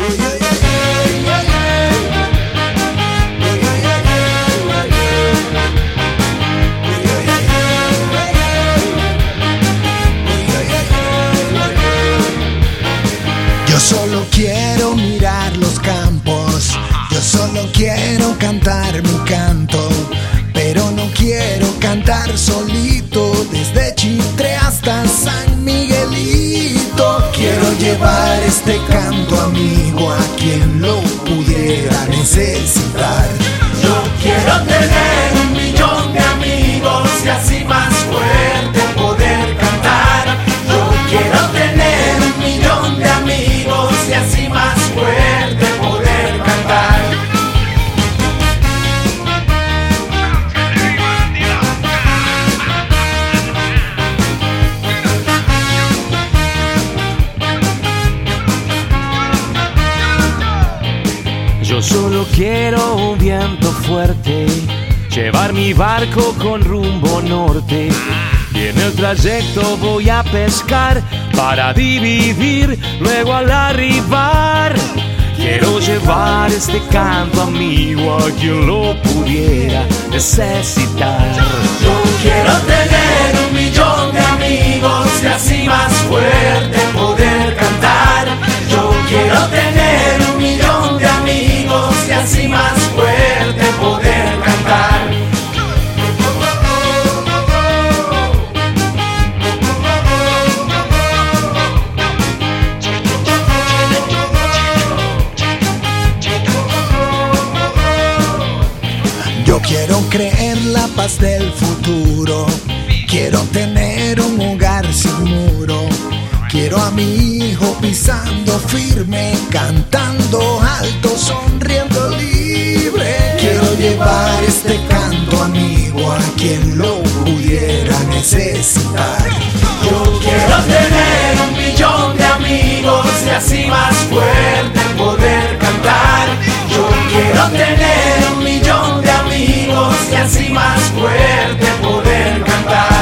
Yo solo quiero mirar los campos, yo solo quiero cantar mi canto, pero no quiero cantar solito desde Chitre hasta San Miguelito. Quiero llevar este canto amigo a quien lo pudiera necesitar. Yo quiero tener 1.000.000 de amigos y así más fuerte poder cantar. Yo quiero tener 1.000.000 de amigos y así más fuerte poder cantar. Yo solo quiero un viento fuerte, llevar mi barco con rumbo norte, y en el trayecto voy a pescar para dividir luego al arribar. Quiero llevar este canto amigo a quien lo pudiera necesitar. Yo quiero tener 1.000.000 de amigos y así más fuerte poder cantar. Yo quiero tener 1.000.000 de amigos y así más fuerte poder cantar. Yo quiero creer la paz del futuro, quiero tener un hogar sin muro, quiero a mi hijo pisando firme, cantando alto, sonriendo libre. Quiero llevar este canto amigo a quien lo pudiera necesitar. Yo quiero tener 1.000.000 de amigos y así más fuerte poder cantar. Yo quiero tener 1.000.000 de amigos y así más fuerte poder cantar.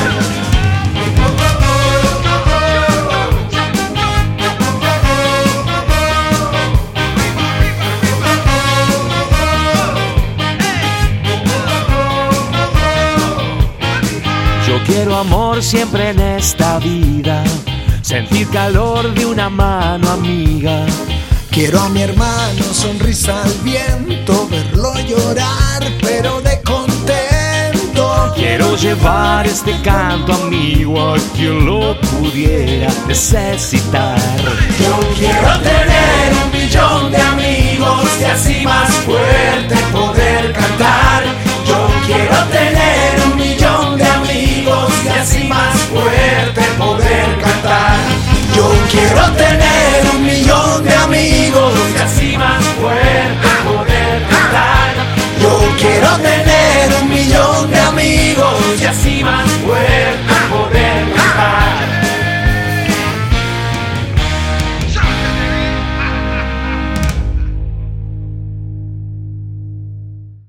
Yo quiero amor siempre en esta vida, sentir calor de una mano amiga. Quiero a mi hermano, sonrisa al viento, verlo llorar pero de contento. Quiero llevar este canto amigo a quien lo pudiera necesitar. Yo quiero tener